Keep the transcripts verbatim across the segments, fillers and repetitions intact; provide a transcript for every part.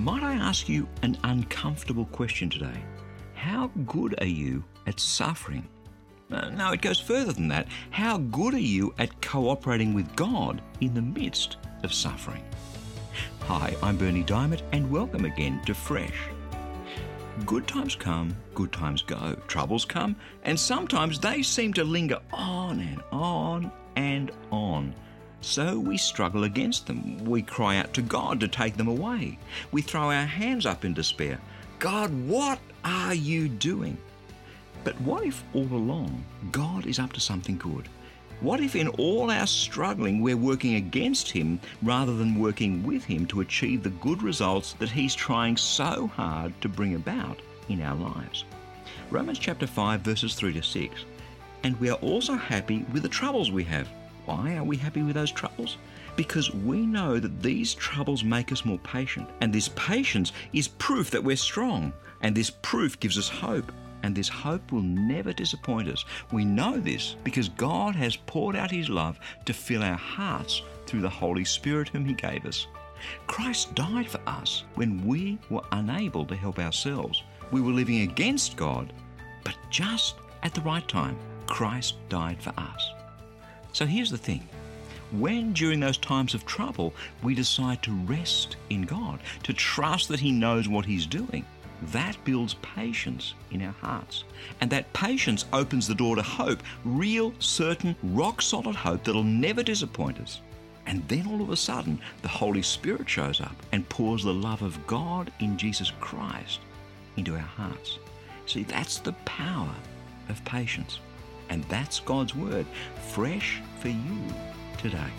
Might I ask you an uncomfortable question today? How good are you at suffering? Uh, no, it goes further than that. How good are you at cooperating with God in the midst of suffering? Hi, I'm Bernie Diamond, and welcome again to Fresh. Good times come, good times go. Troubles come, and sometimes they seem to linger on and on and on. So we struggle against them. We cry out to God to take them away. We throw our hands up in despair. God, what are you doing? But what if all along God is up to something good? What if in all our struggling we're working against Him rather than working with Him to achieve the good results that He's trying so hard to bring about in our lives? Romans chapter five verses three to six. And we are also happy with the troubles we have. Why are we happy with those troubles? Because we know that these troubles make us more patient, and this patience is proof that we're strong, and this proof gives us hope, and this hope will never disappoint us. We know this because God has poured out His love to fill our hearts through the Holy Spirit whom He gave us. Christ died for us when we were unable to help ourselves. We were living against God, but just at the right time, Christ died for us. So here's the thing. When during those times of trouble we decide to rest in God, to trust that He knows what He's doing, that builds patience in our hearts. And that patience opens the door to hope, real, certain, rock-solid hope that'll never disappoint us. And then all of a sudden, the Holy Spirit shows up and pours the love of God in Jesus Christ into our hearts. See, that's the power of patience. And that's God's Word, fresh for you today.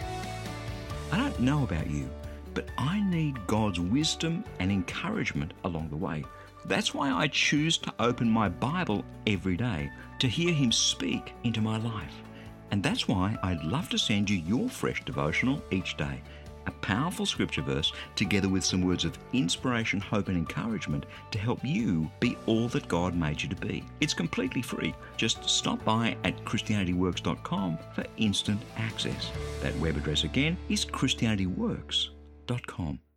I don't know about you, but I need God's wisdom and encouragement along the way. That's why I choose to open my Bible every day to hear Him speak into my life. And that's why I'd love to send you your fresh devotional each day. A powerful scripture verse together with some words of inspiration, hope and encouragement to help you be all that God made you to be. It's completely free. Just stop by at Christianity Works dot com for instant access. That web address again is Christianity Works dot com.